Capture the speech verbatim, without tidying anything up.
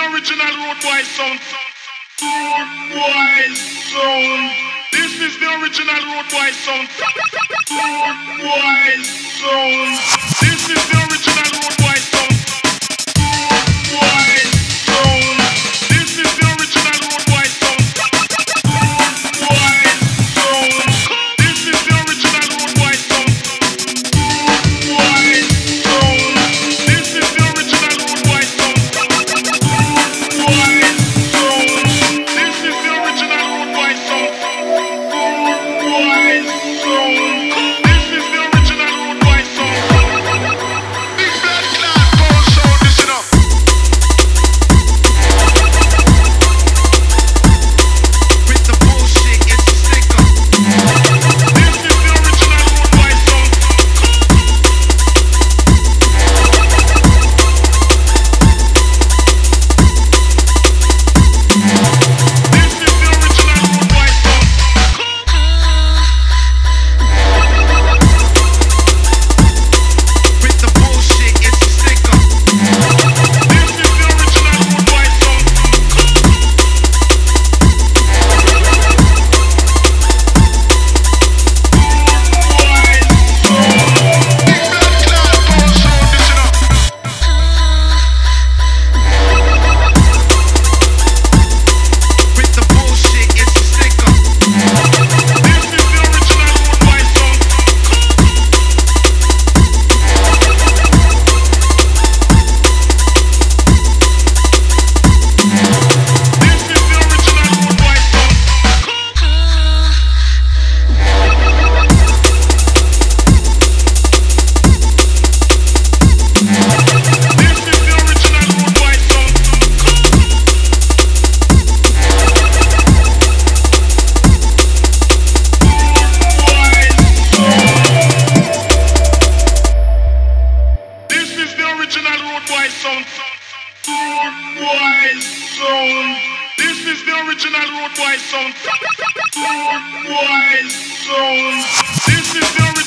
original road boy sound. Road boy sound. This is the original road boy sound. Road boy sound. This is the original road boy sound. Road boy sound. This is the original road boy sound. Road boy sound. This is the original road boy sound. Road boy sound. This is the original road boy sound. Road boy sound. This is the original road boy sound. Road boy sound. This is the original road boy sound. Big blood clot gold sound, listen up. With the bullshit, it's a sticker. This is the original road boy sound. This is the original road boy sound. With the bullshit, it's a sticker. This is the original road boy sound. Big blood clot gold sound, listen up. With the bullshit, it's a sticker. This is the original road boy sound. This is the original road boy sound. This is the original road boy sound. This is the original road boy sound. Road boy sound. This is the original road boy sound. Road boy sound. This is the original